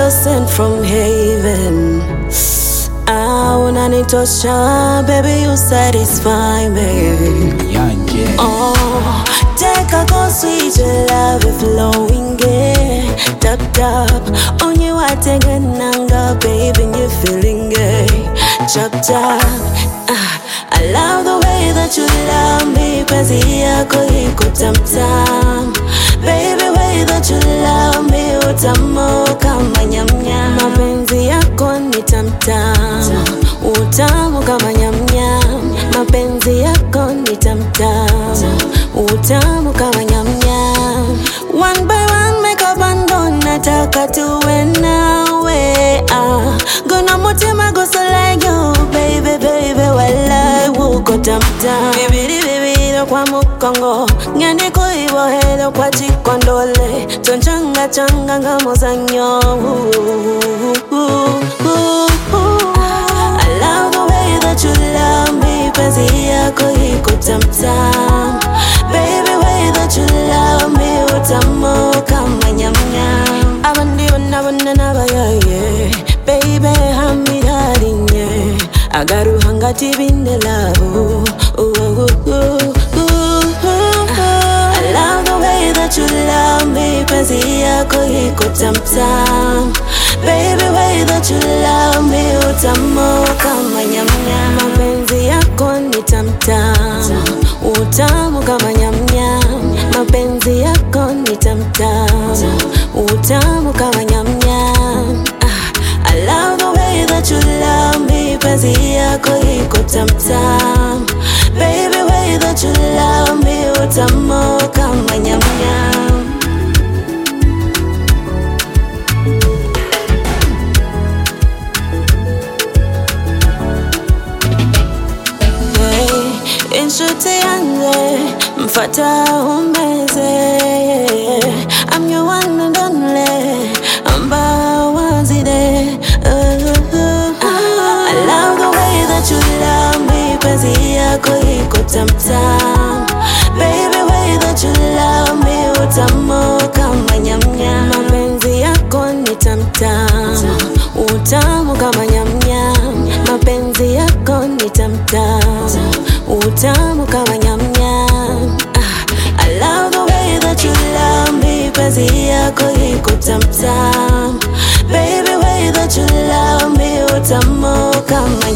angel sent from heaven. Unanitosha, baby, you satisfy me. Oh, take a go sweet, your love is flowing, yeah. Tap tap, on you I take a nanga, baby, and you feeling gay. Chop chop, I love the way that you love me, penzi yako iko tam tam. Baby, way that you love me, utamu kama nyam nyam. Mapenzi yako ni tam tam, utamu kama nyam nyam. Mapenzi yako ni tam tam, utamu kama nyam nyam. One by one make a bando, nataka tuwe nawe. Gonna mutima go so like you, baby, baby, wala uko tam tam. Baby, kwa mukongo, ngani kuibo helo kwa chikondole. Chonchanga changa ngamo zanyo. I love the way that you love me, penzi yako iko tam tam. Baby, way that you love me, utamu kama nyam nyam. Abandi wana nabaye, baby, hamidarinye. Agaru hangati binde love. I love the way that you love me, penzi yako iko tam tam. Baby, way that you love me, utamu kama nyam nyam. Mapenzi yako ni tam tam, utamu kama nyam nyam. Mapenzi yako ni tam tam, utamu kama nyam nyam. I love the way that you love me, penzi yako iko tam tam. Baby, way that you love me, utamu kama nyam nyam. Inshuti yanze, mfata umeze. I'm your one and only, amba wanzide. I love the way that you love me, penzi yako iko tam tam. Baby, way that you love me, utamu kama nyam nyam. Mapenzi yako ni tam tam, utamu kama nyam nyam. Mapenzi yako ni tam tam, utamu kama nyam nyam. I love the way that you love me, penzi yako iko tam tam. Baby, way that you love me, utamu kama